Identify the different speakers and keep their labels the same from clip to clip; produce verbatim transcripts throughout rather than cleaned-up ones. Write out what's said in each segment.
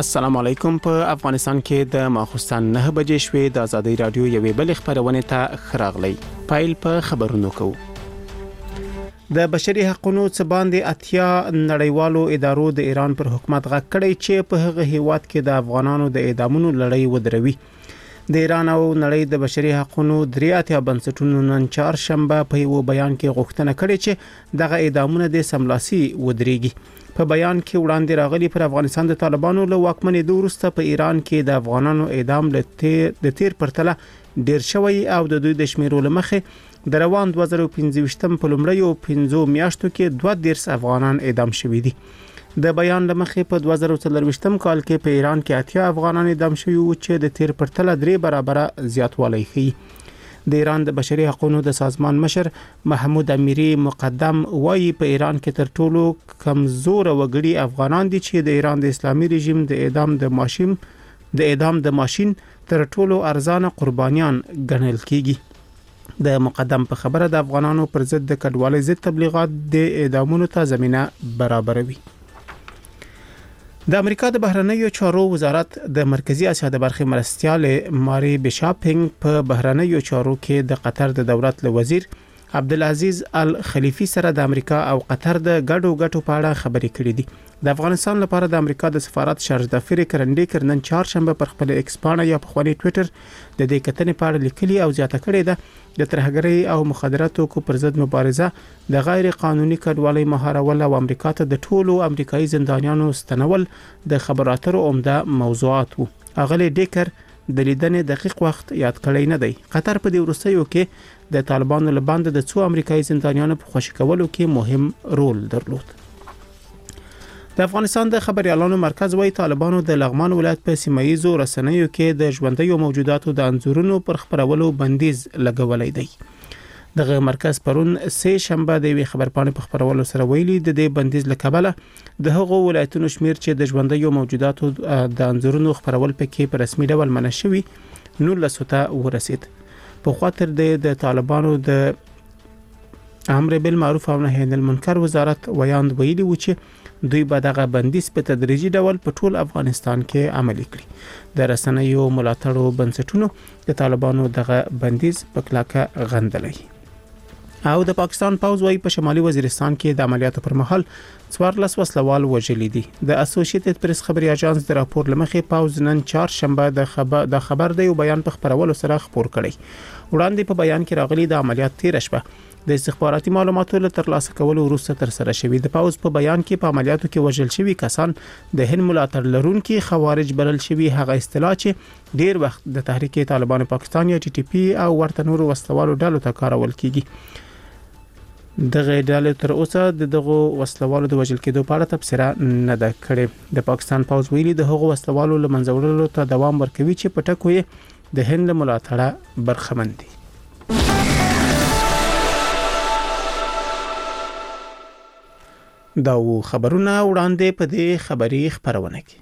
Speaker 1: السلام علیکم. په افغانستان کې د ماخوستن نه بجې شوې د ازادي رادیو یوې بل خبرونه ته خراغلی. پایل په خبرونو کوو. د بشري حقوقو څخه باندې اتیا نړیوالو ادارو د ایران پر حکومت غږ کړی چې په هغه هیواد کې د افغانانو د اعدامونو لړۍ ودروي. د ایران او نړۍ د بشري حقوقو درې اتیا بنسټونو نن چهارشنبه په یو بیان کې غوښتنه کړې چې دغه اعدامونه د سملاسي ودرېږي. په بیان کې وړاندې راغلي پر افغانستان د طالبانو له واکمنۍ وروسته په ایران کې د افغانانو اعدام د تیر پرتله ډیر شوی او د دوی د شمیرو لمخې د روان دوه زره پنځه په لومړیو پنځو میاشتو کې دوه دیرش افغانان اعدام شوي دي. د بیان لمخې په دوه زره څلور کال کې په ایران کې اتیا افغانان اعدام شوي وو چې د تیر پرتله درې برابره زیاتوالی ښیي. د ایران د بشري حقوقو د سازمان مشر محمود امیری مقدم وایي په ایران کې تر ټولو کمزور وګړي افغانان دي چې د ایران د اسلامي رژیم د اعدام د ماشین د اعدام د ماشین تر ټولو ارزانه قربانیان ګڼل کیږي. د مقدم په خبره د افغانانو پر ضد د کډوالۍ ضد تبلیغات د اعدامونو ته زمينه برابروي. د امریکا د بهرنیو چارو وزارت د مرکزی اسیا د برخې مرستیال ماری بشاپینګ په بهرنیو چارو کې د قطر د دولت له وزیر عبدالعزیز الخلیفی سره د امریکا او قطر د ګډو ګټو په اړه خبرې کړې دي. د افغانستان لپاره د امریکا د سفارت شارج دافیر کرندې کرنن چهارشنبه پر خپل ایکس پاڼه یا په خپل ټوئیټر د دې کتنې په اړه لیکلي او زیاته کړې ده د ترهګرۍ او مخدراتو کو پر ضد مبارزه د غیر قانوني کډوالۍ مهارول او امریکا ته د ټولو امریکایي زندانیانو ستنول د خبراتو عمده موضوعات وو. اغلی ډیکر د لیدنې دقیق وخت یاد کړی نه دی. قطر په دې وروستیو کې د طالبانو له باندې د څو امریکایي زندانیانو په خوشی کولو کې مهم رول درلود. د افغانستان د خبريالانو مرکز وايي طالبانو د لغمان ولایت په سیمایي رسنیو کې د ژوندۍ موجوداتو د انځورونو پر خبرولو بندیز لګولای دی. دغه مرکز پرون سه شنبه د وی خبرپاڼې په خبرولو سره ویلي د دې بندیز لکبله د هغو ولایتونو شمیر چې د ژوندۍ موجوداتو د انځورونو خبرول پکې په رسمي ډول منع شوی نو لسوته ورسید. په خاطر د طالبانو د امر بالمعروف او نهی عن المنکر وزارت ویاند ویلي و چې دوی به دغه بندیز په تدریجي ډول په ټول افغانستان کې عملي کړي. د رسنیو ملاتړو بنسټونو د طالبانو دغه بندیز په کلکه غندلی. او د پاکستان پوز وايي په شمالي وزیرستان کې د عملیاتو پر مهال څوارلس وسلوال وژل دي. د اسوسییټډ پریس خبري اژانس د راپور لمخې پوز نن چهارشنبه د خبر د خبر دی او بیان په خبرولو سره خبر کړي. وړاندې په بیان کې راغلي د عملیات تیر شپه د استخباراتي معلوماتو له ترلاسه کولو وروسته تر سره شوی. د پاوز په بیان کې په عملیاتو کې وژل شوی کسان د هند ملاتړ لرونکي خوارج بلل شوی هغه اصطلاح چې ډیر وخت د تحریک طالبان پاکستان یا ټي ټي پی او ورته نورو وسلوالو ډلو ته کارول کیږي. دغه ډلې تر اوسه دغه وسلوالو د وژل کېدو په اړه تبصره نه ده کړې. د پاکستان پوز ویلي د هغو وسلوالو له منځوړلو ته دوام ورکوي چې په ټکو یې د هند ملاتړه برخمن دي. دا و خبرونه وړاندې په دې خبري خبرونه کې.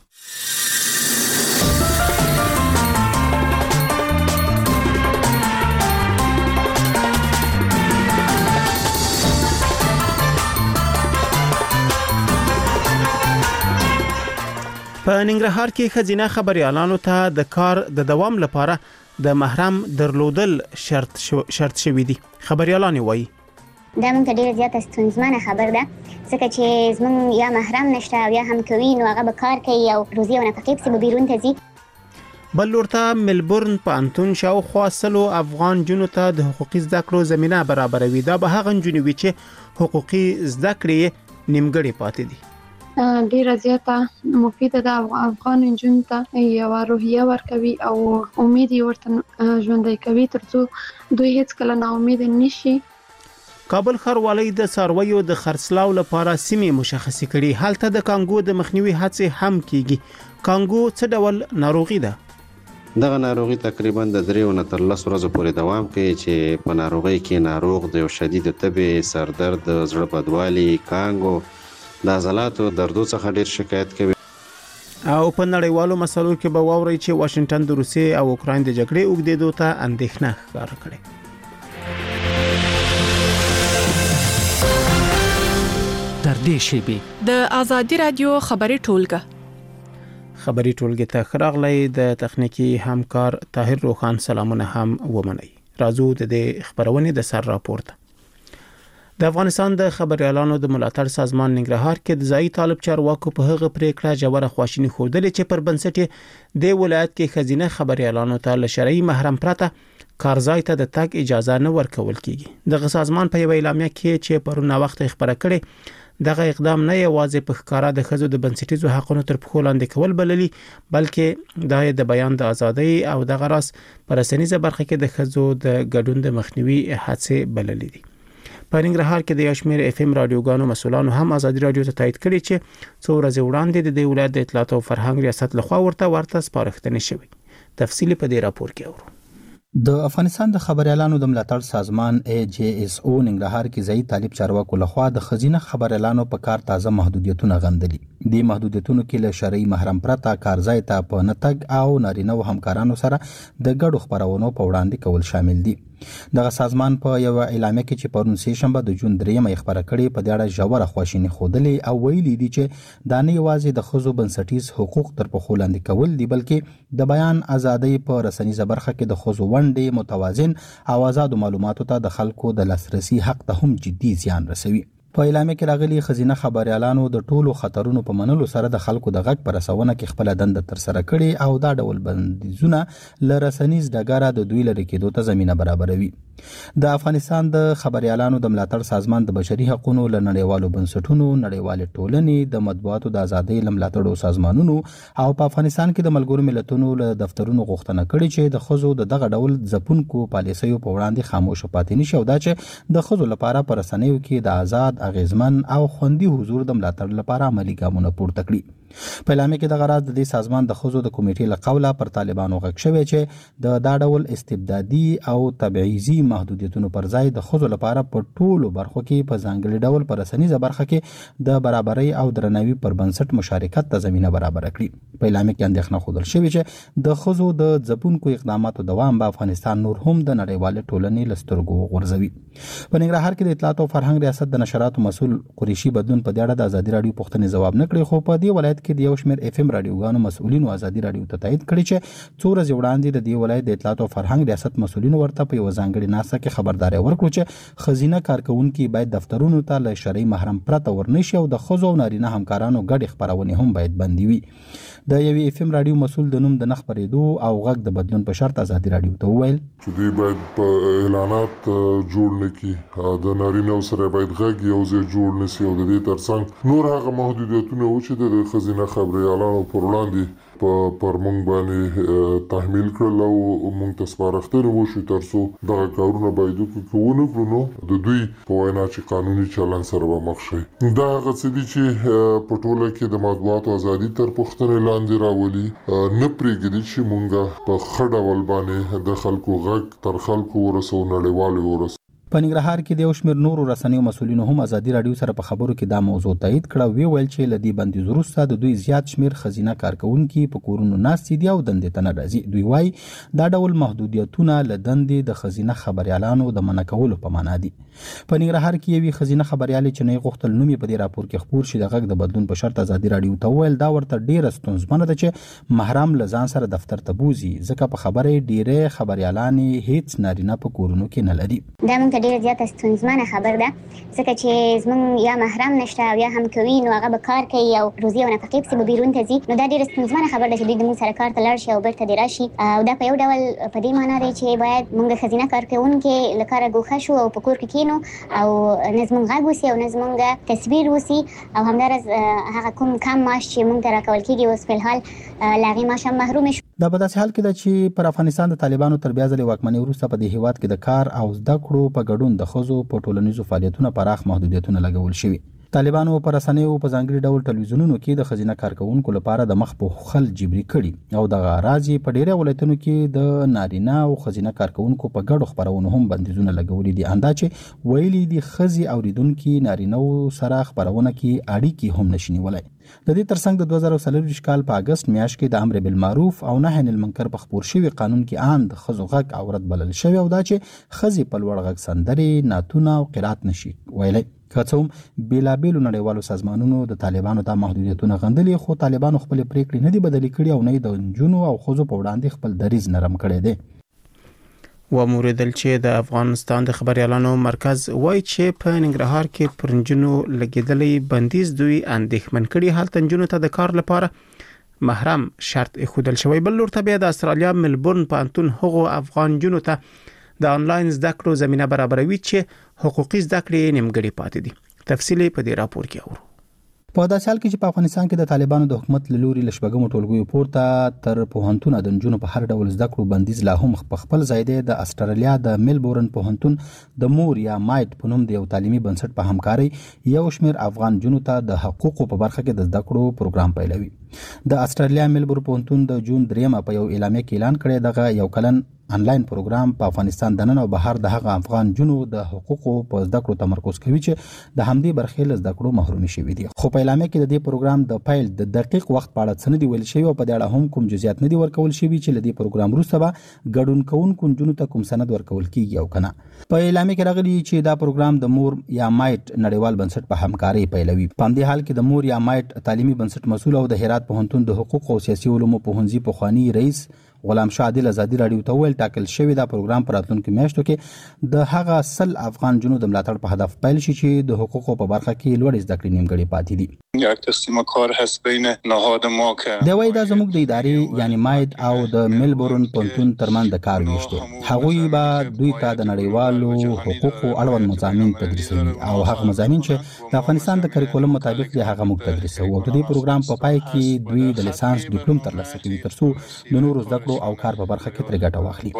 Speaker 1: په ننګرهار کې خزینه خبريالانو ته د کار د دوام لپاره د محرم درلودل شرط شو شرط شوی دي. خبريالان وایي
Speaker 2: دا موږ ته ډیره زیاته ستونزمنه خبر ده ځکه چې زموږ یا محرم نشته او یا هم کوي نو هغه به کار کوي او روزي او نفقې پسې به بیرون ته ځي.
Speaker 1: بل ورته ملبورن پانتون شاوخوا سلو افغان جنو ته د حقوقي زده کړو زمينه برابروي. دا به هغه جنو وي چې حقوقي زده کړې نیمګړې پاتې دي.
Speaker 3: ډیره زیاته مفیده ده افغان جنو ته یو روحیه ورکوي او امید ورته ژوندۍ کوي ترڅو دوی هیڅ کله نا امید نشي.
Speaker 1: کابل ښاروالۍ د څارویو د خرڅلاو لپاره سیمې مشخصې کړي. هلته د کانګو د مخنیوي هڅې هم کیږي. کانګو څه ډول ناروغي ده؟
Speaker 4: دغه ناروغي تقریبا د دریو نه تر لس ورځې پورې دوام کوي چې په ناروغي کې ناروغ د یو شدید تبې، سردرد، زړه بدوالي، کانګو د عضلاتو دردو څخه ډیر شکایت کوي.
Speaker 1: او په نړیوالو مسلو کې به واوري چې واشنگټن د روسیې او اوکراین د جګړې اوږدېدو ته اندېښنه ښکاره کړې.
Speaker 5: در دې شیبې
Speaker 6: د ازادي رادیو خبري ټولګه
Speaker 1: خبري ټولګي ته خراغلی د تخنیکی همکار طاهر روخان سلامونه هم ومني. راځو د دې خبرونې د سر راپورته. د افغانستان د خبريالانو د ملاتړ سازمان ننګرهار کې د ځای طالب چارواکو په هغه پریکړه جوړه خواشینی خوردل چې پر بنسټ د ولایت کې خزینه خبريالانو ته له شرعي محرم پرته کارځای ته د تګ اجازه نه ورکول کیږي. دغه سازمان په یو اعلامیه کې چې پرونه وخت خبره کړې دغه اقدام نه یوازې په ښکارا د خزو د بنسټیزو حقوقو تر پښو لاندې کول بللي بلکې د د بیان د ازادۍ او د غراس پر رسنیزه برخه کې د خزو د ګډون د مخنیوي هڅې بللي دي. په ننګرهار کې د یاشمیر اف ام رادیوګانو مسولانو هم ازادي رادیو ته تایید کړی چې څو ورځې وړاندې د دې ولایت د اطلاعات او فرهنګ ریاست لخوا ورته ورته سپارښتنې شوې. تفصیل په دې راپور کې اورو.
Speaker 5: د افغانستان د خبريالانو د ملاتړ سازمان ای جی اس او ننګرهار کې ځای طالب چارواکو لخوا د خزینه خبريالانو په کار تازه محدودیتونه غندلي. د محدودیتونو کې له شرعي محرم پرته کارځای ته په نتګ او نارینه او همکارانو سره د ګډو خبرونو په وړاندې کول شامل دي. دغه سازمان په یو اعلامیه کې چې پرون سه شنبه د جون درېمه خبره کړې په دې اړه ژوره خواشیني خوده او ویلي دي چې دا نه یوازې د خزو بنسټیز حقوق تر پښو لاندې کول دي بلکې د بیان ازادۍ په رسنیزه برخه کې د خزو ونډې متوازن او آزاد معلوماتو ته د خلکو د لاسرسي حق ته هم جدي زیان رسوي. په اعلامیه کې راغلي خزینه خبريالانو د ټولو خطرونو په منلو سره د خلکو د غږ پر رسونه کې خپل دنده تر سره کړي او دا ډول بندیزونه ل رسنیز ډګره د دوی لري کېدو ته زمينه برابروي. د افغانستان د خبريالانو د ملاتړ سازمان د بشري حقوقو ل نړیوالو بنسټونو نړیوال ټولنې د مطبوعاتو د ازادۍ لملاتړو سازمانونو او په افغانستان کې د ملګرو ملتونو ل دفترونو غوښتنه کړې چې د خزو د دغه ډول ځپونکو پالیسیو په وړاندې خاموش پاتې نشي او دا چې د خزو لپاره پر رسنیو کې د آزاد اغیزمن او خوندي حضور د ملاتړ لپاره عملی ګامونه پورته کړي. په اعلامیه کې د غراض د دې سازمان د خزو د کمیټې له قوله پر طالبانو غږ شوی چې د دا ډول استبدادي او تبعیضي محدودیتونو پر ځای د خزو لپاره په ټولو برخو کې په ځانګړي ډول پر رسنیزه برخه کې د برابرۍ او درناوي پر بنسټ مشارکت ته زمينه برابر کړي. په اعلامیه کې اندېښنه خوندل شوی چې د خزو د ځپونکو اقداماتو دوام به افغانستان نور هم د نړیوال ټولنې لسترګو غورځوي. په ننګرهار کې د اطلاعات او فرهنګ ریاست د نشراتو مسول قریشي بدلون په دې اړه د ازادي رادیو پوښتنې جواب نه کړی خو په دې ولایت کې د یو شمېر اف ام رادیوګانو مسؤلینو ازادي رادیو ته تایید کړی چې څو ورځې وړاندې د دې ولایت د اطلاعات او فرهنګ ریاست مسؤلینو ورته په یو ځانګړي ناسه کې خبرداري ورکړه چې خزینه کارکونکي باید دفترونو ته له شرعي محرم پرته ورنشي او د خزو او نارینه همکارانو ګډ خبرونه هم باید بندي وي. د یو اف ام رادیو مسؤل د نوم د نخ پرېدو او غږ د بدلون په شرط ازادي رادیو ته وویل
Speaker 6: چې دوی باید په اعلانات جوړ نکي د نارینه سره باید غږ یو ځای جوړ نسی او د دې ترڅنګ نور هغه محدودیتونه و چې د خزینه خبريالانو پر وړاندې په پر مونږ باندې تحمیل کړل او مونږ ته سپارښتنه وشو ترڅو دغه کارونه باید وکړو نو نو د دوی په وینا چې قانوني چلن سره به مخ شي. دا هغه څه دي چې په ټوله کې د مطبوعاتو ازادي تر پوښتنې لاندې راولي نه پرېږدي چې مونږ په ښه ډول باندې د خلکو غږ تر خلکو ورسو نړیوال ورسو.
Speaker 5: په ننګرهار کې د یو شمېر نورو رسنیو مسؤلینو هم ازادي رادیو سره په خبرو کې دا موضوع تایید کړه. وی ویل چې لدی بندیز وروسته د دوی زیات شمېر خزینه کارکونکي په کورونو ناست دي او دندې ته نه راځي. دوی وایي دا ډول محدودیتونه له دندې د خزینه خبريالانو د منع کولو په معنا دي. په ننګرهار کې یو خزینه خبريالي چې نه غوښتل نومي په دې راپور کې خبر شي د غږ د بدلون په شرط ازادي رادیو ته ویل دا ورته ډیره ستونزمنه ده چې محرم لزان سره دفتر ته بوزي ځکه په خبره ډیره خبريالانې هیڅ نارینه په کورونو کې نه لري.
Speaker 2: دا موږ ډیره زیاته ستونزمنه خبر ده ځکه چې زموږ یا محرم نشته او یا هم کوي نو هغه به کار کوي او روزي او نفقې پسې به بیرون ته ځي نو دا ډیره ستونزمنه خبر ده چې دوی د موږ سره کار ته لاړ شي او بیرته دې راشي او دا په یو ډول په دې معنا دی چې باید موږ خزینه کارکونکي له کاره ګوښه شو او په کور کې کینو او نه زموږ غږ وسي او نه زموږ تصویر وسي او همدارس هغه کوم کم معاش چې موږ ته راکول کېږي اوس په الحال له هغې معاش هم محروم شو.
Speaker 5: دا په داسې حال کې ده چې پر افغانستان د طالبانو تر بیا ځلې واکمنۍ وروسته په دې هیواد کې د کار او زده کړو په ګډون د ښځو په ټولنیزو فعالیتونو پراخ محدودیتونه لګول شوي. طالبانو پر رسنیو په ځانګړي ډول ټلویزیونونو کې د خزینه کارکونکو لپاره د مخ په خل جبري کړي او د غراضي په ډیره ولایتونو کې د نارینه او خزینه کارکونکو په ګډو خبرونو هم بندیزونه لګولي دي. اندا چې ویلي دي خزي اوریدونکو نارینه سره خبرونه کې اړیکې هم نشي ولای. د دې ترڅنګ د دوه زره څلور کال په اگست میاشت کې د امر بالمعروف او نهي عن المنکر په خبر شوی قانون کې آن د خزو غږ عورت بلل شوی او دا چې خزي په لوړ غږ سندري ناتونه او قرات نشي ویلای. که څه هم بیلابیلو نړیوالو سازمانونو د طالبانو د محدودیتونو غندلي، خو طالبانو خپل پریکړې نه دي بدلې کړي او نه د نجونو او ښځو په وړاندې خپل دریځ نرم کړی دی.
Speaker 1: و موریدل چې د افغانستان د خبريالانو مرکز وایي چې په ننګرهار کې پر نجونو لګیدلې بندیز دوی اندېښمن کړي. حالت نجونو ته د کار لپاره محرم شرط ایښودل شوی. بل لور ته بیا د استرالیا ملبورن پوهنتون هغو افغان نجونو ته د انلاین زده کړو زمينه برابروي چې حقوقي زده کړې نیمګړې پاتې دي. تفصیل په دې راپور کې اورو.
Speaker 5: په داسې حال کې چې په افغانستان کې د طالبانو د حکومت له لوري له شپږمو ټولګیو پورته تر پوهنتون د نجونو په هر ډول زده کړو بندیز لا هم په خپل ځای دی. د استرالیا د ملبورن پوهنتون د مور یا مایټ په نوم د یو تعلیمي بنسټ په همکاري یو شمېر افغان نجونو ته د حقوقو په برخه کې د زده کړو پروګرام پیلوي. د استرالیا ملبورن پوهنتون د جون دریمه په یو اعلامیه کې اعلان کړی دغه یو کلن انلاین پروګرام په افغانستان د نن او بهر د هغه افغان جنو د حقوقو په زده کړو تمرکز کوي چې د همدې برخې له زده کړو محروم شوي دي. خو په اعلامیه کې د دې پروګرام د پیل د دقیق وخت په اړه څه نه دی ویل شوی او په دې اړه هم کوم جزئیات نه دي ورکول شوي چې له دې پروګرام وروسته به ګډون کوونکو جنو ته کوم سند ورکول کیږي او کنه. په اعلامیه کې راغلي چې دا پروګرام د مور یا مایټ نړیوال بنسټ په همکاري پیلوي. په همدې حال کې د مور یا مایټ تعلیمي بنسټ مسؤل او د هرات پوهنتون د حقوق او سیاسي علومو پوهنځي پخوانی رئیس غلام شاه عادل ازادي راډیو ته ویل ټاکل شوی دا پروګرام پر راتلونکو میاشتو کې د هغه سل افغان جنو د ملاتړ په هدف پیل شي چې د حقوقو په برخه کې لوړ زده کړې نیمګړې پاتې دي.
Speaker 7: یک تقسیم کار هست بین نهاد ما که
Speaker 5: دا وایي دا زموږ د ادارې یعنی مایټ او د ملبورن پوهنتون ترمن د کار ویش دی. هغوی به دوی ته د نړیوالو حقوقو اړوند مضامین تدریسوي او هغه مضامین چې د افغانستان د کریکولم مطابق دی هغه موږ تدریسوو. د دې پروګرام په پای کې دوی د لیسانس ډیپلوم ترلاسه کوي ترڅو د نورو زده کړو او کار په برخه کې ترې ګټه واخلي.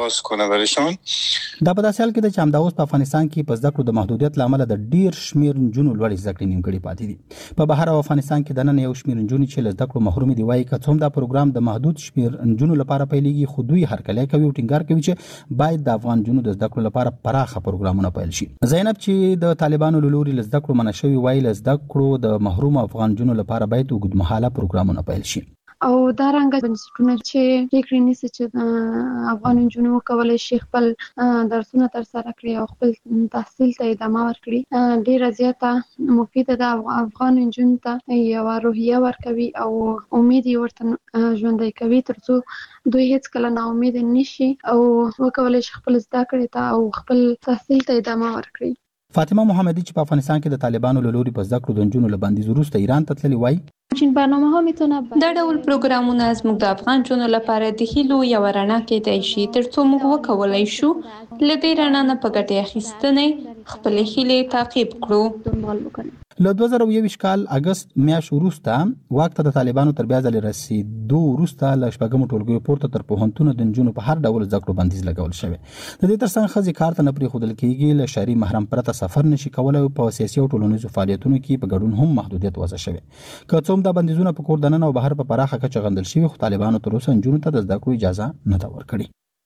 Speaker 5: دا په داسې حال کې د چې همدا اوس په افغانستان کې په زده کړو د محدودیت لامل د ډیر شمیر نجونو لوړ زده کړې نیمګړې پاتې دي. په بهر او افغانستان کې د نن یو شمیر نجونې چې له زده کړو محروم دي وایي که څوم دا پروګرام د محدود شمیر نجونو لپاره پیلېږي خو دوی هرکلی کوي او ټینګار کوي چې باید د افغان نجونو د زده کړو لپاره پراخه پروګرامونه پیل شي. زینب چې د طالبانو له لوري له زده کړو منع شوی وایي له زده کړو د محروم افغان نجونو لپاره باید اوږدمهاله پروګرامونه پیل شي.
Speaker 3: او دا رنګه بنسټونه چې فکر نیسي چې افغان نجونو کولای شي خپل درسونه تر سره کړي او خپل تحصیل ته ادامه ورکړي ډیره زیاته مفیده ده. افغان نجونو ته یو روحیه ورکوي او امید ورته ژوندۍ کوي ترڅو دوی هیڅ کله نا امید نشي او وکولای شي خپل زده کړې ته او خپل تحصیل ته ادامه ورکړي.
Speaker 5: فاطمه محمدی چې په افغانستان کې د طالبانو له لوري په زده کړو د نجونو له بندیز وروسته ایران ته تللي وایي
Speaker 8: چین برنامه ها میتونه دا ډول پروګرامونه زموږ د افغان جنونو لپاره د هیلو یو رڼا کېدای شي ترڅو موږ وکولای شو له دې رڼا نه په ګټې اخیستنې خپل هیلې تعقیب کړو.
Speaker 5: له دوه زره یو کال اگست میاشت وروسته واک ته د طالبانو تر بیا ځلې رسیدو وروسته له شپږمو ټولګیو پورته تر پوهنتونو د نجونو په هر ډول زده کړو بندیز لګول شوی. د دې ترڅنګ ښځې کار ته نه پرېښودل کېږي، له شرعي محرم پرته سفر نشي کولی او په سیاسي او ټولنیزو فعالیتونو کې په ګډون هم محدودیت وضع شوی. که څوم دا بندیزونه په کور دننه او بهر په پراخه کچه غندل شوي خو طالبانو تر اوسه نجونو ته د زده کړو اجازه نه ده ورکړې.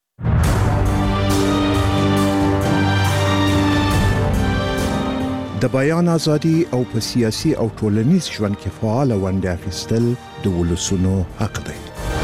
Speaker 9: د بیان ازادي او په سیاسي او ټولنیز ژوند کې فعال ونډه اخیستل د ولسونو حق دی.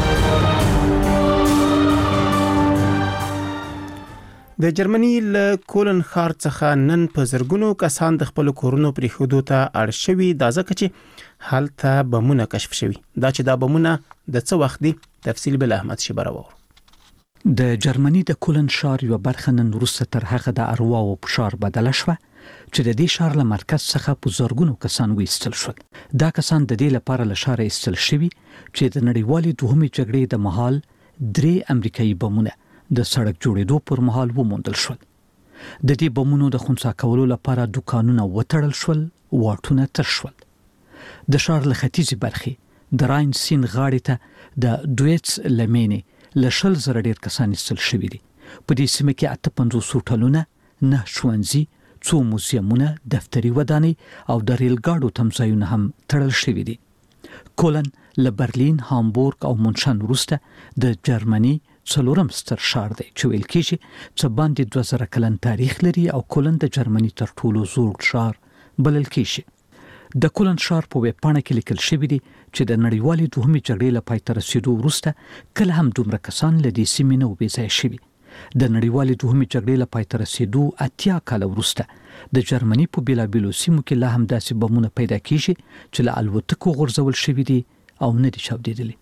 Speaker 1: د جرمني له کولن ښار څخه نن په زرګونو کسان د خپل کورونو پریښودو ته اړ شوي، دا ځکه چې هلته بمونه کشف شوي. دا چې دا بمونه د څه وخت دي تفصیل بل احمد شبراور.
Speaker 10: د جرمني د کولن ښار یو برخه نن وروسته تر هغه د ارواو په ښار بدله شوه چې د دې ښار له مرکز څخه په زرګونو کسان وایستل شول. دا کسان د دې لپاره له ښاره ایستل شوي چې د نړیوالې دوهمې جګړې د مهال درې امریکایي بمونه د سړک جوړېدو پر مهال وموندل شول. د دې بمونو د خنثی کولو لپاره دوکانونه وتړل شول، واټونه تش شول. د ښار له ختیځې برخې د راین سیند غاړې ته د دویتس لمینې له شل زره ډېر کسان ایستل شوي دي. په دې سیمه کې اته پنځوس هوټلونه، نه ښوونځي، څو موزیمونه، دفتري ودانۍ او د ریل ګاډو تمځایونه هم تړل شوي دي. کولن له برلین، هامبورګ او مونشن وروسته د جرمني څلورم ستر ښار دی چې ویل کېږي چې باندې دوه زره کلن تاریخ لري او کولن د جرمني تر ټولو زوړ ښار بلل کېږي. د کولن ښار په ویب پاڼه کې لیکل شوي دي چې د نړیوالې دوهمې جګړې له پای ته رسېدو وروسته کله هم دومره کسان له دې سیمې نه وبېځایه شوي. د نړیوالې دوهمې جګړې له پای ته رسیدو اتیا کال وروسته د جرمني په بیلابیلو سیمو کې لا هم داسې بمونه پیدا کیږي چې له الوتکو غورځول شوي دي او نه دي چاودېدلي.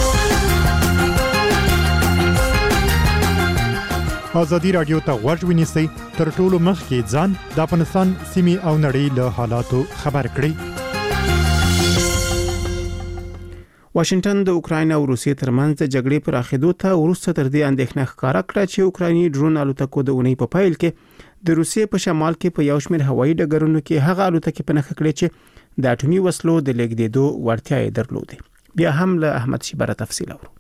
Speaker 11: ازادي راډیو ته غوږ ونیسئ تر ټولو مخکې ځان د افغانستان سیمې او نړۍ له حالاتو خبر کړئ.
Speaker 1: واشنگټن د اوکراین او روسیې ترمنځ د جګړې پراخېدو ته وروسته تر دې اندېښنه ښکاره کړه چې اوکرایني ډرون الوتکو د اونۍ په پیل کې د روسیې په شمال کې په یو شمېر هوایي ډګرونو کې هغه الوتکې په نښه کړې چې د اټومي وسلو د لیږدېدو وړتیا یې درلودې. بیا هم له احمد شیبره تفصیل اورو.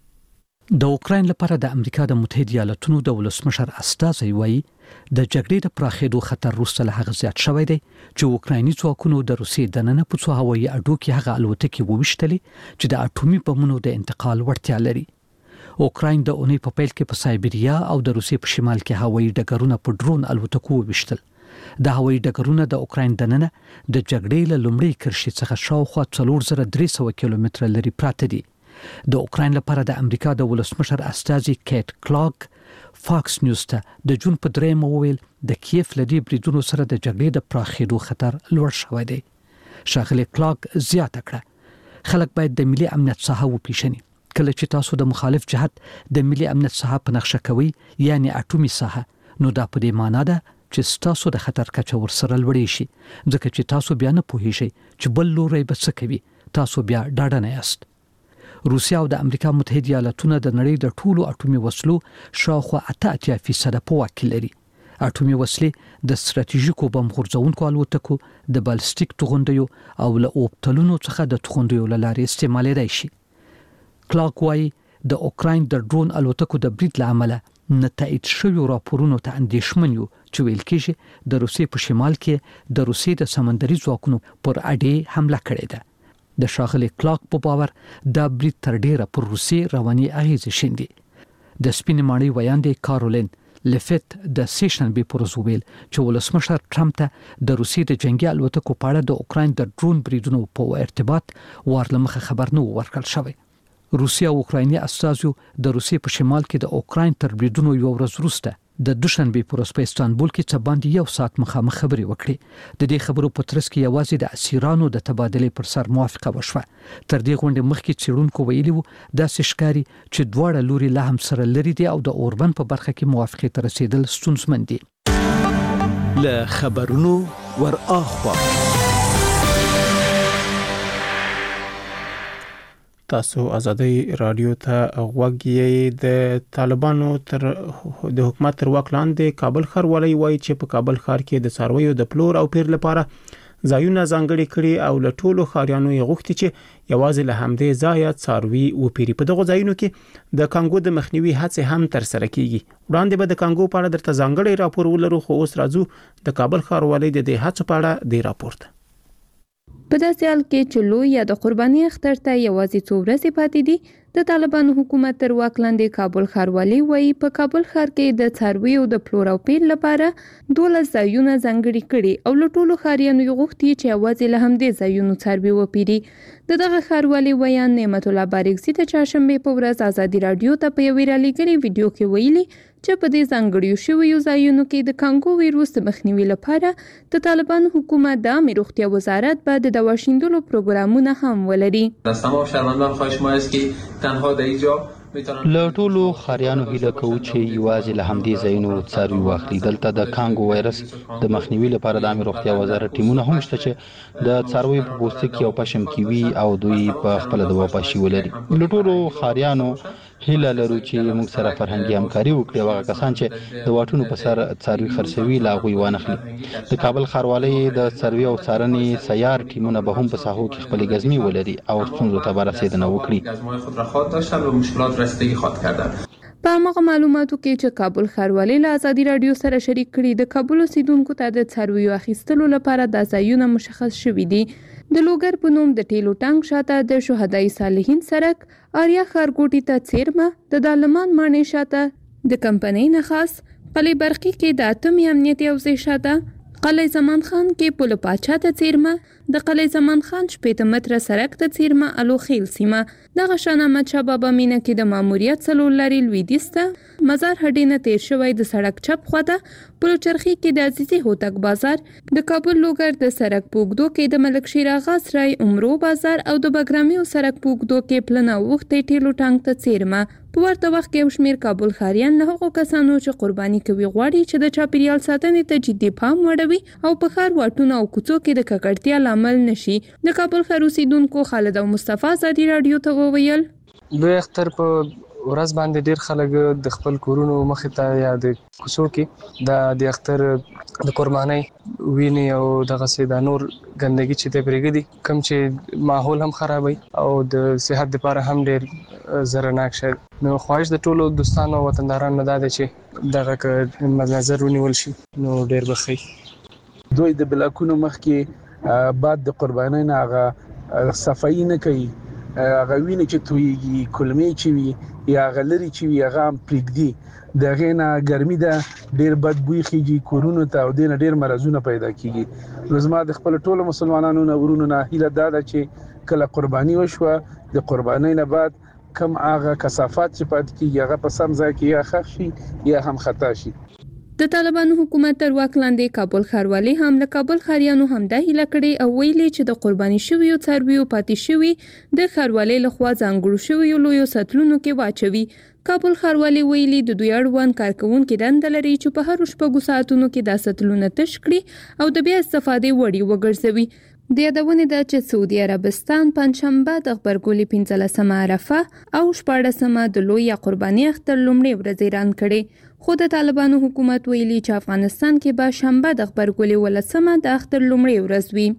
Speaker 10: د اوکراین لپاره د امریکا د متحده ایالاتونو د ولسمشر استازی وایي د جګړې د پراخېدو خطر وروسته له هغه زیات شوی دی چې اوکرایني ځواکونو د روسیې دننه په څو هوایي اډو کې هغه الوتکې وویشتلې چې د اټومي بمونو د انتقال وړتیا لري. اوکراین د اونۍ په پیل کې په سایبریا او د روسیې په شمال کې هوایي ډګرونه په ډرون الوتکو وویشتل. د هوایي ډګرونه د اوکراین دننه د جګړې له لومړۍ کرښې څخه شاوخوا څلور زره درې سوه کیلومتره لري پراته دي. د اوکراین لپاره د امریکا د ولسمشر استازي کیټ کلاک فاکس نیوز ته د جون په درېیمه وویل د کیف لدی بریدونو سره د جګړې د پراخېدو خطر لوړ شوی دی. ښاغلی کلاک زیاته کړه خلک باید د ملي امنیت ساحه وپیژني. کله چې تاسو د مخالف جهت د ملي امنیت ساحه په نقشه کوي یعنی اټومي ساحه نو دا په دې معنی ده چې تاسو د خطر کچه ورسره لوړې شي ځکه چې تاسو بیا نه پوهیږئ چې بل لوري به څه کوي تاسو بیا ډاډه نه یاست. روسیا او د امریکا متحده ایالاتونه د نړۍ د ټولو اټومي وسلو شاوخوا اته اتیا فیصد په واک کې لري. اټومي وسلې د ستراتیژیکو بم غورځونکو الوتکو د بالستیک توغندیو او له اوبتلونو څخه د توغندیو لارې استعمالېدای شي. کلاک وايي د اوکراین د ډرون الوتکو د برید له امله نتایج شویو راپورونو ته اندېښمن یو چې ویل کېږي د روسیې په شمال کې د روسیې د سمندري ځواکونو پر اډې حمله کړې ده. د ښاغلي کلاک په باور دا برید تر ډیره پر روسیې رواني اغیزې شیندي. د سپینې ماڼۍ ویاندې کارولین لفت د سیشن بي پروزویل چې ولسمشر ټرمپ ته د روسیې د جنگي الوتکو په اړه د اوکراین د ډرون بریدونو په ارتباط ورلمخه خبر نه ورکړل شوی. روسیا او اوکرایني استازو د روسیې په شمال کې د اوکراین تر بریدونو یو ورځ وروسته د دوشنبه پر ورځ په استانبول کې څه باندې یو ساعت مخامخ خبرې وکړې. د دې خبرو په ترڅ کې یوازې د اسیرانو د تبادلې پر سر موافقه وشوه. تر دې غونډې مخکې څېړونکو ویلي وو داسې ښکاري چې دواړه لوري لا هم سره لري دي او د اوربن په برخه کې موافقه ته رسیدل ستونزمن دي.
Speaker 12: له خبرونو ور اخوا
Speaker 1: تاسو ازادي رادیو ته غوږ یې. د طالبانو تر د حکومت تر واک لاندې کابل ښار ولې وایي چې په کابل ښار کې د څارویو د پلور او پیر لپاره ځایونه ځانګړي کړي او له ټولو ښاریانو یې غوښتي چې یوازې له همدې ځایه څاروي وپیري. په دغو ځایونو کې د کانګو د مخنیوي هڅې هم ترسره کیږي. وړاندې به د کانګو په اړه درته ځانګړی راپور ولرو خو اوس راځو د کابل ښار ولې د دې هڅو په اړه د راپور ته.
Speaker 13: په داسې حال کې چې لوی یا د قرباني اختر ته یوازې څو ورځې پاتې دي د طالبانو حکومت تر واک لاندې کابل ښاروالي وایي په کابل ښار کې د څارویو د پلور او پیر لپاره دولس ځایونه ځانګړي کړي او له ټولو ښاریانو یې غوښتي چې یوازې له همدې ځایونو څاروي وپیري. د دغه ښاروالي ویان نعمت الله بارکزي د چهارشنبې په ورځ ازادي راډیو ته په یوې رالیږلې ویډیو کې ویلي چې په دې ځانګړیو شویو ځایونو کې د کانګو ویروس د مخنیوي لپاره د طالبانو حکومت د عامه روغتیا وزارت به د دوا شیندلو پروګرامونه هم ولري.
Speaker 14: از تمام شهروندان خواهش ما است که تنها در اینجا
Speaker 5: له ټولو خاریانو هیله کوو چې یوازې له همدې ځایونو څاروي واخلي. دلته د کانګو وایرس د مخنیوي لپاره د عامه روغتیا وزارت ټیمونه هم شته چې د څارویو په پوستکي او پشم کې وي او دوی په خپل دوا پاشي ولري. له ټولو خاریانو هیله لرو چې موږ سره فرهنګي همکاري وکړي او هغه کسان چې د واټونو په سر څاروي خرڅوي لا غوي وانخلي. د کابل ښاروالۍ د څاروي او څارنې سیار ټیمونه به هم په ساحو کې خپل ګزمي ولري او ستونزو ته به رسیدنه وکړي.
Speaker 13: په هغه معلوماتو کې چې کابل ښاروالۍ له ازادي راډیو سره شریک کړي د کابل اوسیدونکو ته د څارویو اخیستلو لپاره د ځایونه مشخص شوي دي. د لوګر په نوم د ټیلو ټانک شاته د شهدای صالحین سرک، آریا ښارګوټي ته څیرمه، د دالمان ماڼۍ شاته د کمپنۍ نخاس، قلعه برقي کې د اتمې امنیتي حوزې شاته، قلعه زمان خان کې پل پاچا ته څیرمه د قلعه زمان خان شپږ متره سړک ته څیرمه الو خیل سیمه دغه شان احمد شاه بابا مینه کې د ماموریت څلور لري لویدیسته مزار هډینه تیر شوی د سړک چپ خواته پل چرخی کې د عزیزي هوتک بازار د کابل لوګر د سړک پوګدو کې د ملک شیر اغا سرای عمرو بازار او د بګرامیو سړک پوګدو کې پلنه وخت ټیلو ټانک ته څیرمه په ورته وخت کې شمیر کابل خاریان له هغو کسانو چې قرباني کوي غواړي چې د چاپیریال ساتنې ته جدي پام وړوي او په ښار واټونو او کوڅو کې د ککړتیا لامل نشي. د کابل ښار اوسیدونکو خالد او مصطفی ازادي رادیو ته وویل
Speaker 15: دوی اختر په ورځ باندې ډیر خلک د خپل کورونو مخې ته یا د کوڅو کې د د اختر د قربانۍ ویني او دغه سي د نور ګندګي چې ته پرېږدي کم چې ماحول هم خرابوي او د صحت لپاره هم ډیر زرناک شي. نو خواهش د ټولو دوستانو او وطندارانو نه ده چې دغه نظر ونیول شي نو ډیر بخي.
Speaker 16: دوی د بلاکونو مخ کې بعد د قربانۍ نه هغه صفائی نه کوي، هغه ویني چې تویږي کلمې چې وي یا غلري چې وي هغه هم پرېږدي دغه نه ګرمي ده ډیر بد بوی خيږي کورونو ته او دینه ډیر مرزونه پیدا کیږي. لازمه د خپل ټولو مسلمانانو نه ورونو نه هیله ده چې کله قرباني وشوه د قربانۍ نه بعد کم هغه کثافات چې پات کیږي هغه په سم ځای کې یا خښ شي یا هم خطا شي.
Speaker 13: د طالبانو حکومت تر واک لاندې کابل ښاروالي هم له کابل ښاریانو همدا هیله کړې او ویلي چې د قرباني شویو څارویو پاتې شوي د ښاروالۍ لخوا ځانګړو شویو لویو سطلونو کې واچوي. کابل ښاروالي ویلي د دوی اړوند کارکونکو دنده لري چې په هر شپږو ساعتونو کې دا سطلونه تش کړي او د بیا استفادې وړ وګرځوي. د یادونه ده چې سعودي عربستان پنځشنبه د خبرګولي پنځلسمه عرفه او شپاړسمه د لوی قرباني اختر لومړی ورځ اعلان کړي. خو د طالبانو حکومت ویلي چې افغانستان کې به شنبه د خبرګولي ولسمه د اختر لومړی ورځ وي.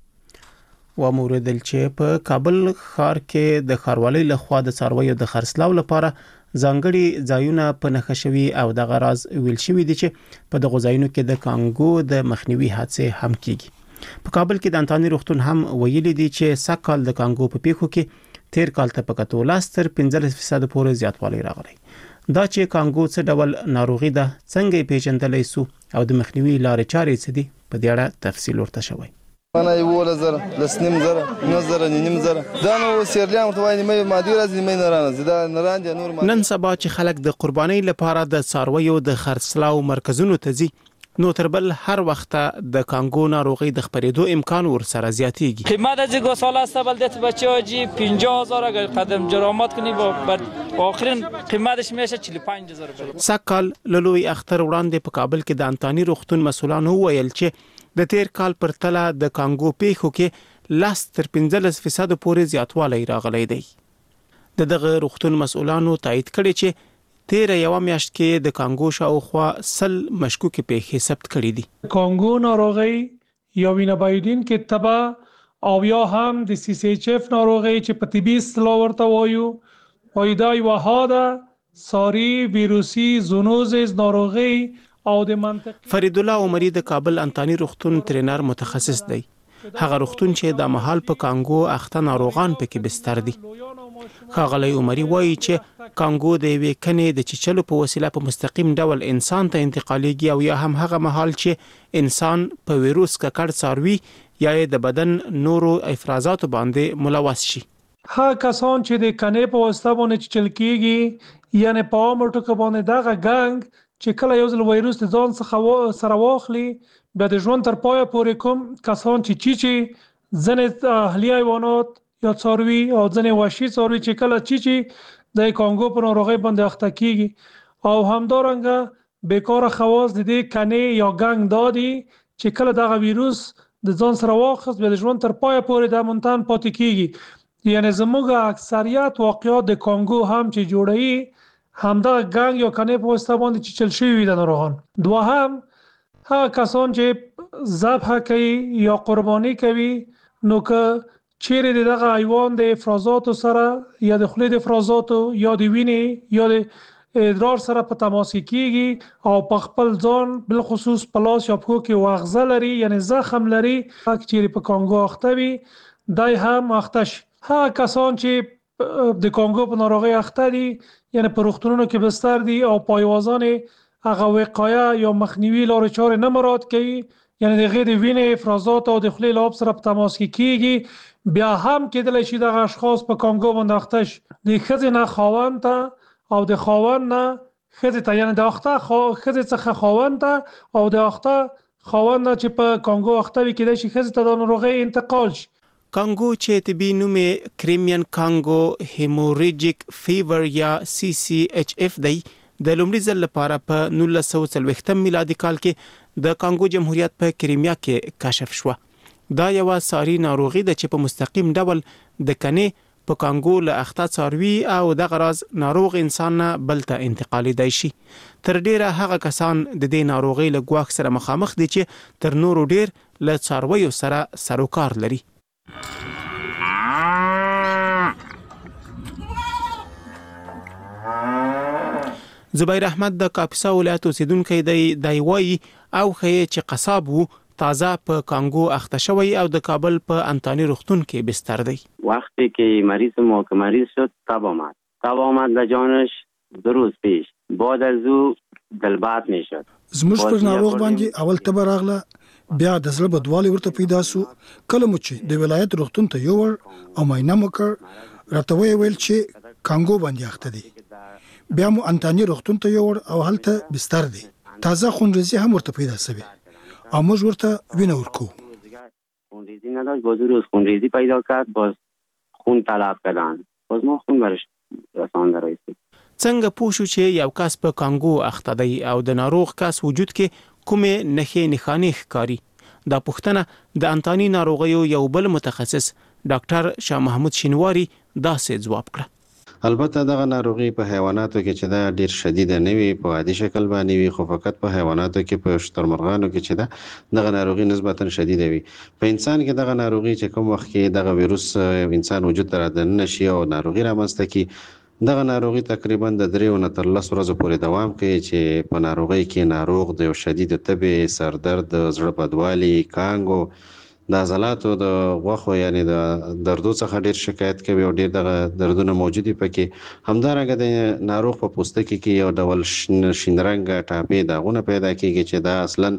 Speaker 1: و موردل چې په کابل ښار کې د ښاروالۍ لخوا د څارویو د خرڅلاو لپاره ځانګړي ځایونه په نښه شوي او د غراز ویل شوی دي چې په دغه ځایونو کې د کانګو د مخنیوي هڅې هم کیږي. په کابل کې د انټاني روغتون هم ویلي دي چې سکهال د کانګو په پیښو کې تیر کال ته په کتو لاس تر پنځلس فیصد پورې زیاتوالی راغلی. دا چې کانګو څه ډول ناروغي ده څنګه یې پیژندلای سو او د مخنیوي لارې چارې څه دي په دې اړه تفصیل ورته شوی.
Speaker 17: انا یو زره لسنیم زره نظر نیم زره دا نو سیرلیان توای مې مادي راځي مې نه رانه دا نه رانه نور
Speaker 1: نن سبا چې خلک د قربانۍ لپاره د څارویو د خرڅلاو مرکزونو ته ځي نو تر بل هر وخت د کانګو ناروغي د خبرېدو امکان ورسره زیاتېږي.
Speaker 18: قیمت از گوساله است بلدت بچه‌ها جی پنجاه هزار اگر قدم جرامت کنی با آخرین قیمتش میشه چهل و پنج هزار.
Speaker 1: سکهال لوی اختر وړاندې په کابل کې د انټاني روغتون مسولانو ویل چې د تیر کال پر تله د کانګو پیښو کې لاس تر پنځلس فیصد پورې زیاتوالی راغلی دی. د دغه روغتون مسولانو تایید کړي چې تیر یو میاشت کې د کانګو شاوخوا سل مشکوک پیښې ثبت کړي دي.
Speaker 19: کانګو ناروغي یا وینابایدین کې تبا او یا هم د سی سی ایچ اف ناروغي چې په طبي اصطلاح ورته وایو وایدا یو هاده ساری ویروسي زونوزز ناروغي او د منطق
Speaker 1: فرید الله عمری د کابل انټاني روغتون ترینر متخصص دی. هغه روغتون چې د محل په کانګو اخته ناروغان پکې بستر دي. ښاغلی عمری وایي چې کانګو د یوې کنې د چیچلو په وسیله په مستقیم ډول انسان ته انتقالیږي او یا هم هغه مهال چې انسان په ویروس ککړ څاروي یا د بدن نورو افرازاتو باندې ملوث شي.
Speaker 19: ها کسان چې د کنې په واسطه باندې چیچل کیږي یعنی په عامه ټکو باندې دغه ګنګ چې کله یو ځل وایروس د ځان څخه سره واخلي بیا د ژوند تر پایه پورې کوم کسان چې چیچي ځنې اهلي حیوانات یا څاروي او ځنې وحشي څاروي چې کله چیچي د کانګو په ناروغۍ باندې اخته کیږي او همدارنګه بیکاره خواص د دې کنې یا ګنګ دادي چې کله دغه ویروس د ځان سره واخیست بیا د ژوند تر پایه پورې د منتن پاتې کیږي. یعنی زموږ اکثریت واقعات د کانګو هم چې جوړوي همدغه ګنګ یا کنې په واسطه باندې چیچل شوي د ناروغان. دوهم هغه کسان چې ذبح کوي یا قرباني کوي نو که چیرې دغه حیوان د افرازاتو سره یا د خولې د افرازاتو یا د وینې یا د ادرار سره په تماس کیږي او په خپل ځان بل خصوص په لاس یا پښو کې واغزه لري یعنی زخم لري چیرې په کانګو اخته وي دای هم اخته شي. هغه کسان چې د کانګو په ناروغۍ اخته دي یعنی په روغتونونو کې بستر دي او پایوازان هغه وقایه یا مخنیوي لارې چارې نه مراعات کوي یعنی د هغې د وینې افرازات او د خولې له آب سره په تماس کې کېږي، بیا هم کېدلی شي دغه اشخاص په کانګو باندې اخته شي. د ښځې نه خاوند ته او د خاوند نه ښځې ته، یعنی د اخته ښځې څخه خاوند ته او د اخته خاوند نه چې په کانګو اخته وي کېدای شي ښځې ته د ناروغۍ انتقال شي.
Speaker 1: کانګو چې طبي نوم یې کریمین کانګو هیموریجیک فیور یا سی سی ایچ اف دی، د لومړي ځل لپاره په نولس سوه څلوېښتم میلادي کال کې د کانګو جمهوریت په کریمیا کې کشف شوه. دا یوه ساري ناروغي ده چې په مستقیم ډول د کنې په کانګو له اخته څاروي او دغه راز ناروغ انسان نه بل ته انتقالیدای شي. تر ډیره هغه کسان د دې ناروغي له ګواښ سره مخامخ دي چې تر نورو ډیر له څارویو سره سروکار لري. زبیر احمد د کاپیسا ولایت اوسیدونکی دی. دی وایي او ښیي چې قصاب وو، تازه په کانګو اخته شوی او د کابل په انتانی روغتون کې بستر دی.
Speaker 20: وقتی که مریض ما که مریض شد تب آمد تب آمد به جانش دو روز پیش، بعد از او دلبات می شد.
Speaker 21: زموږ پر ناروغ باندې اول تبه راغله، بیا د زړه بدوالی ورته پیدا سو. کله مو چې د ولایت روغتون ته یوړ او معاینه مو کړ، راته ویل چې کانګو باندې اخته دی. بیا مو انتانی روغتون ته یوړ او هلته بستر دی. تازه خونریزي هم ورته پیدا سوی او موږ ورته وینه ورکو.
Speaker 20: خونریزی نداشت، باز روز خونریزی پیدا کرد، باز خون طلب کردن، باز ما خون برش رسانده رایستیم.
Speaker 1: څنګه پوه شو چې یو کس په کانګو اخته دی او د ناروغ کس وجود کې کومې نښې نښانې ښکاري؟ دا پوښتنه د انتانی ناروغیو یو بل متخصص ډاکټر شاه محمود شینواری داسې ځواب کړ.
Speaker 4: البته دغه ناروغي په حیواناتو کې چې دا ډیر شدید نه وي، په عادي شکل باندې وي، خو فقط په حیواناتو کې په شترمرغانو کې چې دا دغه ناروغي نسبتا شدید وي. په انسان کې دغه ناروغي چې کوم وخت کې دغه ویروس انسان وجود ته رادننه شي او ناروغي رامنځته کړي، دغه ناروغي تقریبا د دریو نه تر لس ورځو پورې دوام کوي، چې په ناروغي کې ناروغ د یو شدید تبې، سردرد، زړه بدوالي، کانګو، د عضلاتو د غوښو یعنی د دردو څخه ډیر شکایت کوي او ډیر دغه دردونه موجودي پکې. همدارنګه د ناروغ په پوستکي کې یو ډول شین رنګ ټاپې داغونه پیدا کیږي چې دا اصلا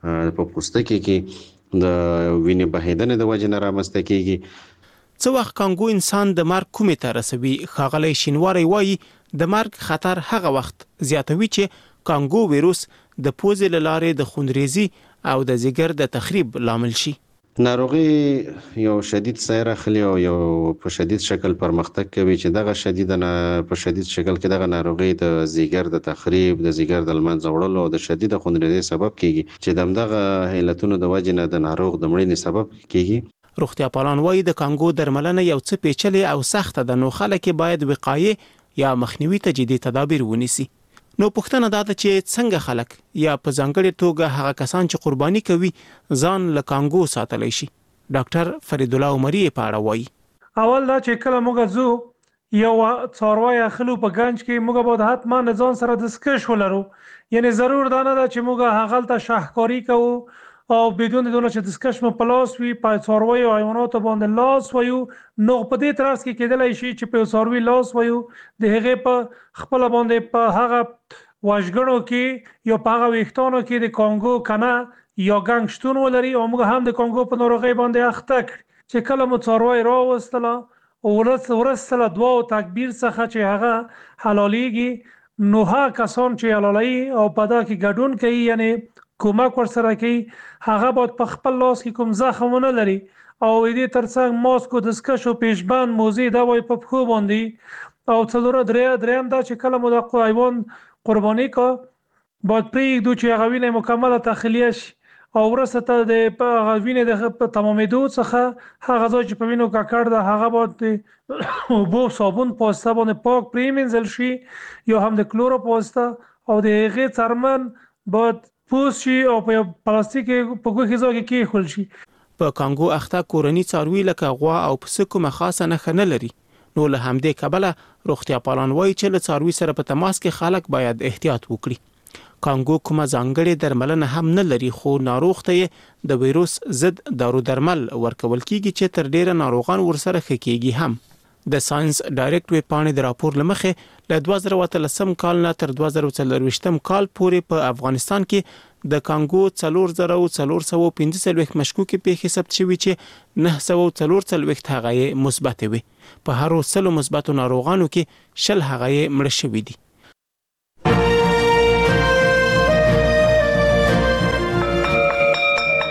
Speaker 4: په پوستکي کې د وینې بهیدنې د وجې نه رامنځته کیږي.
Speaker 1: څه وخت کانګو انسان د مرګ کومې ته رسوي؟ ښاغلی شینواری وایي د مرګ خطر هغه وخت زیاتوي چې کانګو ویروس د پوزې له لارې د خونریزي او د ځیګر د تخریب لامل شي.
Speaker 4: ناروغي یو شدید سیر اخلي او یو په شدید شکل پرمختګ کوي، چې دغه شدید نه په شدید شکل کې دغه ناروغي د ځیګر د تخریب، د ځیګر د لمنځه وړلو او د شدید خونریزۍ سبب کیږي، چې دغه علتونو د وجې نه د ناروغ د مړینې سبب کیږي.
Speaker 1: روغتیا پالان وایي د کانګو درملنه یو څه پیچلې او سخته ده، نو خلک باید وقایې یا مخنیوي ته جدي تدابیر ونیسي. نو پوښتنه دا ده چې څنګه خلک یا په ځانګړې توګه هغه کسان چې قرباني کوي ځان له کانګو ساتلی شي؟ ډاکټر فرید الله عمري په اړه وایي.
Speaker 19: اول دا چې کله موږ ځو یو څاروی اخلو په گنج کې، موږ باید حتما ځان سره دستکش ولرو. یعنی ضرور دا نه ده چې موږ هغلته شاهکاري کوو او بدون دونه چې دستکش مو په لاس وي، په څاروي او حیواناتو باندې لاس ویو، نو په دې ترڅ کې کېدلی شي چې په څاروي لاس ویو د هغې په خپل باندې په هغه واژګړو کې یا په هغه ویښتانو کې د کانګو کنه یا ګنګ شتون ولري او موږ هم د کانګو په ناروغۍ باندې اخته کړي. چې کله مو څاروی راوستله او ورستله دوه تکبیر څخه چې هغه حلالیږي، نو هغه کسان چې حلالوي او په دا کې ګډون کوي، یعنی کومک ورسره کوي، هغه باید په خپل لاس کې کوم زخم ونه لري او دې ترڅنګ ماسک او دستکش او پیشبند موزې دا وای په پښو باندې. او څلور درې درېم دا چې کله مو د حیوان قرباني کا باید پرېږدو چې هغه وینه مکمله تخلیه شي او وروسته ته د هغه وینې د تمامېدو څخه هغه ځای چې په وینو ککړ ده هغه باید د اوبو صابون په واسطه باندې پاک پرېمینځل شي یا هم د کلورو په واسطه، او د هغې څرمن باید پوس شي او په پلاستیک په ګوښې ځای کې کېښول شي.
Speaker 1: په کانګو اخته کورني څاروي لکه غوا او پسه کومه خاصه نښه نه لري، نو له همدې کبله روغتیا پالان وایي چې له څاروي سره په تماس کې خلک باید احتیاط وکړي. کانګو کومه ځانګړې درملنه هم نه لري، خو ناروغ ته د ویروس ضد دارو درمل ورکول کیږي چې تر ډیره ناروغان ورسره ښه کیږي هم. د ساينس ډایرکټ ویب پاڼې د راپور لمخې له دوه زره اتلسم کال نه تر دوه زره څلرویشتم کال پورې په افغانستان کې د کانګو څلور زره څلور سوه پنځه څلوېښت مشکوکې پیښې ثبت شوې چې نه سوه څلور څلوېښت هغه یې مثبتې وي. په هرو سلو مثبتو ناروغانو کې شل هغه یې مړه شوي دي.